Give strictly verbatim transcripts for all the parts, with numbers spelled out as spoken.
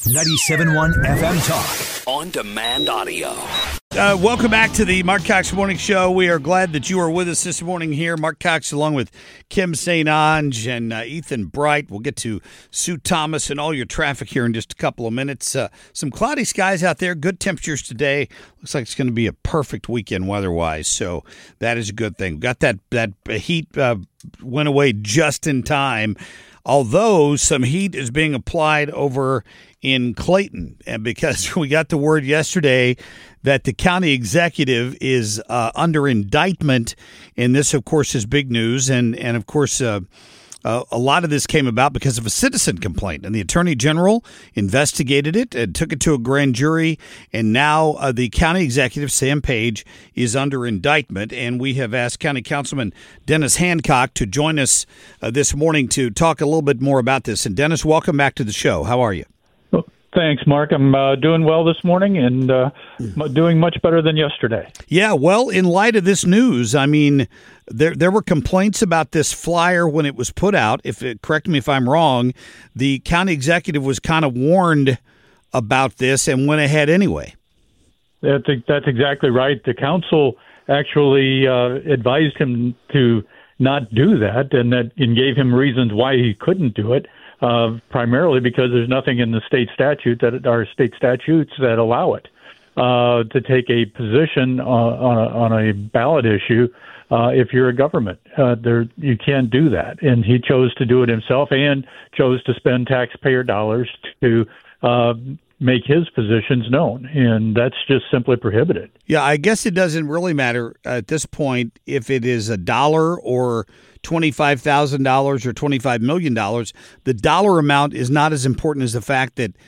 ninety-seven point one F M Talk. On demand audio. Uh, welcome back to the Mark Cox Morning Show. We are glad that you are with us this morning here. Mark Cox along with Kim Saint Onge and uh, Ethan Bright. We'll get to Sue Thomas and all your traffic here in just a couple of minutes. Uh, some cloudy skies out there, good temperatures today. Looks like it's going to be a perfect weekend weather-wise, so that is a good thing. Got that, that heat uh, went away just in time, although some heat is being applied over in Clayton, and because we got the word yesterday that the county executive is uh, under indictment, and this, of course, is big news. And, and of course, uh, uh, a lot of this came about because of a citizen complaint, and the attorney general investigated it and took it to a grand jury, and now uh, the county executive, Sam Page, is under indictment, and we have asked County Councilman Dennis Hancock to join us uh, this morning to talk a little bit more about this. And Dennis, welcome back to the show. How are you? Thanks, Mark. I'm uh, doing well this morning and uh, doing much better than yesterday. Yeah, well, in light of this news, I mean, there there were complaints about this flyer when it was put out. If it, correct me if I'm wrong, the county executive was kind of warned about this and went ahead anyway. That's, that's exactly right. The council actually uh, advised him to not do that, and that and gave him reasons why he couldn't do it. Uh, primarily because there's nothing in the state statute that our state statutes that allow it uh, to take a position uh, on, a, on a ballot issue. Uh, if you're a government, uh, there you can't do that, and he chose to do it himself and chose to spend taxpayer dollars to uh, make his positions known, and that's just simply prohibited. Yeah, I guess it doesn't really matter at this point if it is a dollar or twenty-five thousand dollars or twenty-five million dollars. The dollar amount is not as important as the fact that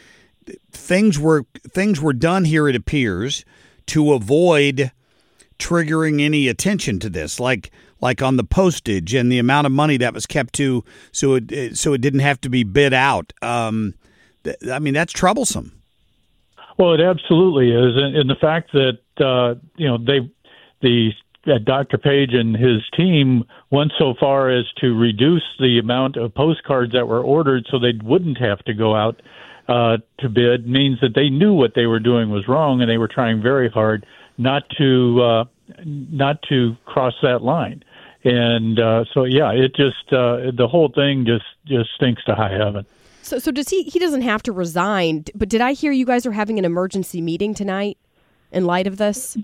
things were things were done here, it appears, to avoid triggering any attention to this, like like on the postage and the amount of money that was kept to, so it so it didn't have to be bid out. Um, I mean, that's troublesome. Well, it absolutely is, and, and the fact that uh, you know they the that Doctor Page and his team went so far as to reduce the amount of postcards that were ordered so they wouldn't have to go out uh, to bid means that they knew what they were doing was wrong, and they were trying very hard not to uh, not to cross that line. And uh, so, yeah, it just uh, the whole thing just, just stinks to high heaven. So, so does he? He doesn't have to resign, but did I hear you guys are having an emergency meeting tonight in light of this?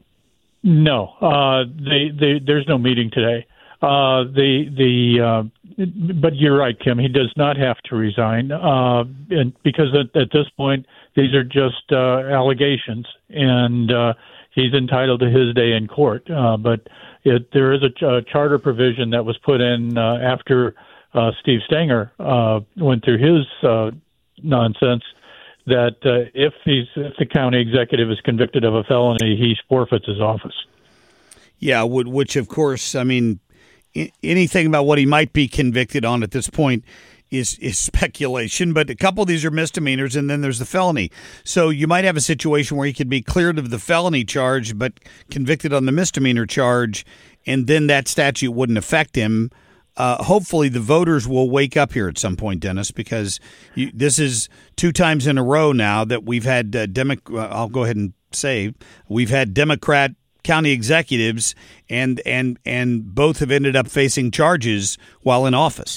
No, uh, they, they, there's no meeting today. Uh, the the uh, but you're right, Kim. He does not have to resign, uh, and because at, at this point these are just uh, allegations, and uh, he's entitled to his day in court. Uh, but it, there is a, ch- a charter provision that was put in uh, after uh, Steve Stenger uh, went through his uh, nonsense. That uh, if he's if the county executive is convicted of a felony, he forfeits his office. Yeah, which of course, I mean, anything about what he might be convicted on at this point is is speculation. But a couple of these are misdemeanors, and then there's the felony. So you might have a situation where he could be cleared of the felony charge, but convicted on the misdemeanor charge, and then that statute wouldn't affect him. Uh, hopefully the voters will wake up here at some point, Dennis, because you, this is two times in a row now that we've had uh, Demo- uh, I'll go ahead and say we've had Democrat county executives, and and and both have ended up facing charges while in office.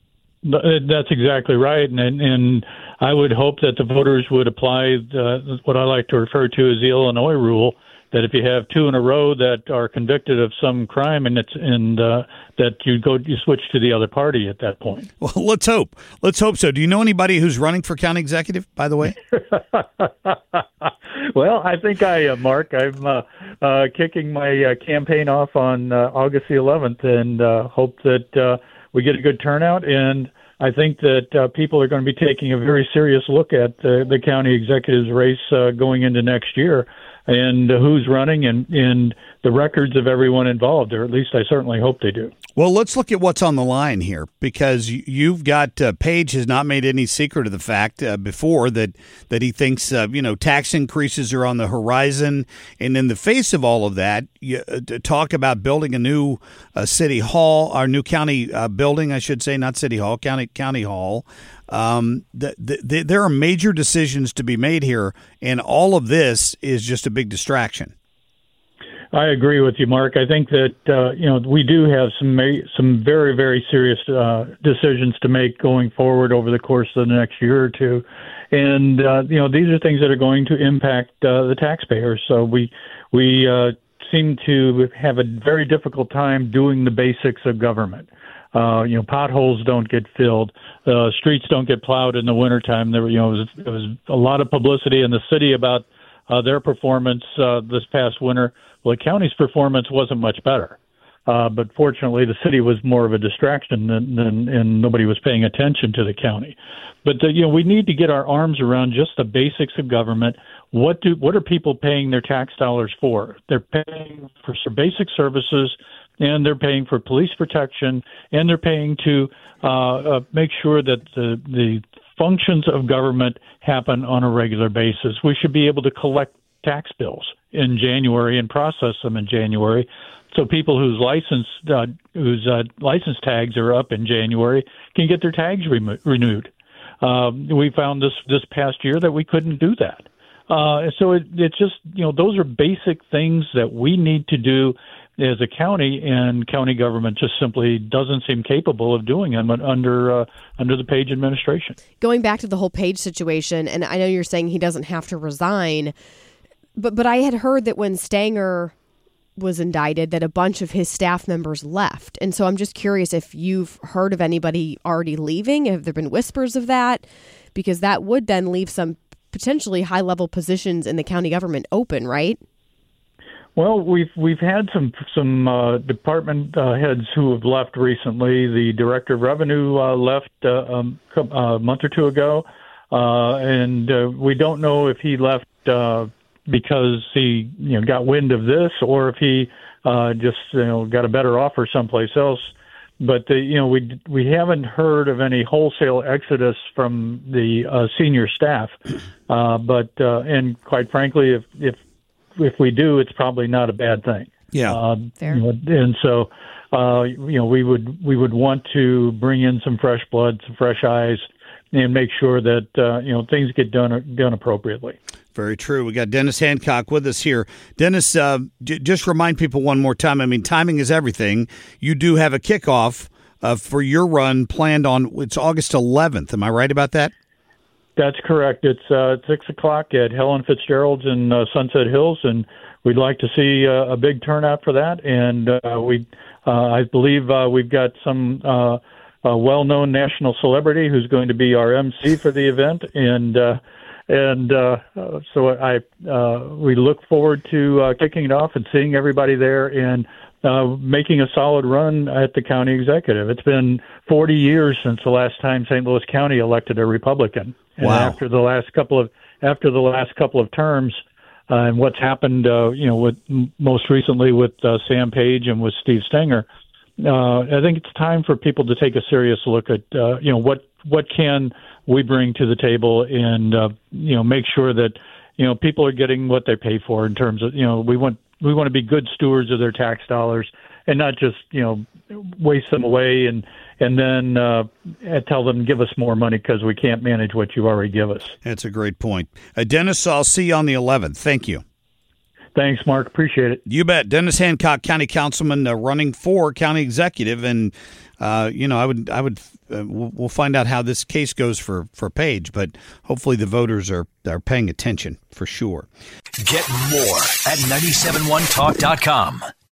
That's exactly right, and and I would hope that the voters would apply the, what I like to refer to as the Illinois rule, that if you have two in a row that are convicted of some crime, and it's and uh, that you go you switch to the other party at that point. Well, let's hope. Let's hope so. Do you know anybody who's running for county executive, by the way? Well, I think I, uh, Mark, I'm uh, uh, kicking my uh, campaign off on uh, August the eleventh, and uh, hope that uh, we get a good turnout. And I think that uh, people are going to be taking a very serious look at the, the county executive's race uh, going into next year, and uh, who's running, and, and the records of everyone involved, or at least I certainly hope they do. Well, let's look at what's on the line here, because you've got uh, Page has not made any secret of the fact uh, before that that he thinks uh, you know tax increases are on the horizon, and in the face of all of that, you, uh, to talk about building a new uh, city hall, our new county uh, building, I should say, not city hall, county county hall. Um, the, the, the, there are major decisions to be made here, and all of this is just a big distraction. I agree with you, Mark. I think that uh, you know we do have some ma- some very very serious uh, decisions to make going forward over the course of the next year or two, and uh, you know these are things that are going to impact uh, the taxpayers. So we we uh, seem to have a very difficult time doing the basics of government. Uh, you know, potholes don't get filled, uh, streets don't get plowed in the wintertime. There, you know, it was, it was a lot of publicity in the city about uh, their performance uh, this past winter. Well, the county's performance wasn't much better, uh, but fortunately, the city was more of a distraction, than, than, and nobody was paying attention to the county. But the, you know, we need to get our arms around just the basics of government. What do what are people paying their tax dollars for? They're paying for some basic services, and they're paying for police protection, and they're paying to uh, uh, make sure that the the functions of government happen on a regular basis. We should be able to collect tax bills in January and process them in January, so people whose license uh, whose uh, license tags are up in January can get their tags re- renewed. Uh, we found this this past year that we couldn't do that. Uh, so it, it's just, you know, those are basic things that we need to do as a county, and county government just simply doesn't seem capable of doing them under uh, under the Page administration. Going back to the whole Page situation, and I know you're saying he doesn't have to resign, but but I had heard that when Stenger was indicted that a bunch of his staff members left. And so I'm just curious if you've heard of anybody already leaving. Have there been whispers of that? Because that would then leave some potentially high-level positions in the county government open, right? Well, we've we've had some some uh, department uh, heads who have left recently. The director of revenue uh, left uh, um, a month or two ago, uh, and uh, we don't know if he left uh, because he you know got wind of this, or if he uh, just you know got a better offer someplace else. But the, you know we we haven't heard of any wholesale exodus from the uh, senior staff. Uh, but uh, and quite frankly, if if if we do, it's probably not a bad thing. Yeah. Uh, Fair. You know, and so, uh, you know, we would we would want to bring in some fresh blood, some fresh eyes, and make sure that uh, you know things get done done appropriately. Very true. We got Dennis Hancock with us here. Dennis, uh, j- just remind people one more time. I mean, timing is everything. You do have a kickoff uh, for your run planned on. It's August eleventh. Am I right about that? That's correct. It's uh, six o'clock at Helen Fitzgerald's in uh, Sunset Hills, and we'd like to see uh, a big turnout for that. And uh, we, uh, I believe, uh, we've got some uh, a well-known national celebrity who's going to be our M C for the event, and uh, and uh, so I uh, we look forward to uh, kicking it off and seeing everybody there and uh, making a solid run at the county executive. It's been forty years since the last time Saint Louis County elected a Republican. And wow. after the last couple of after the last couple of terms, uh, and what's happened, uh, you know, with most recently with uh, Sam Page and with Steve Stenger, uh, I think it's time for people to take a serious look at, uh, you know, what what can we bring to the table, and uh, you know, make sure that you know people are getting what they pay for in terms of, you know, we want we want to be good stewards of their tax dollars and not just, you know, waste them away and. And then uh, tell them, give us more money because we can't manage what you already give us. That's a great point. Uh, Dennis, I'll see you on the eleventh. Thank you. Thanks, Mark. Appreciate it. You bet. Dennis Hancock, County Councilman, uh, running for County Executive. And, uh, you know, I would, I would, uh, we'll find out how this case goes for, for Page, but hopefully the voters are, are paying attention for sure. Get more at nine seven one talk dot com.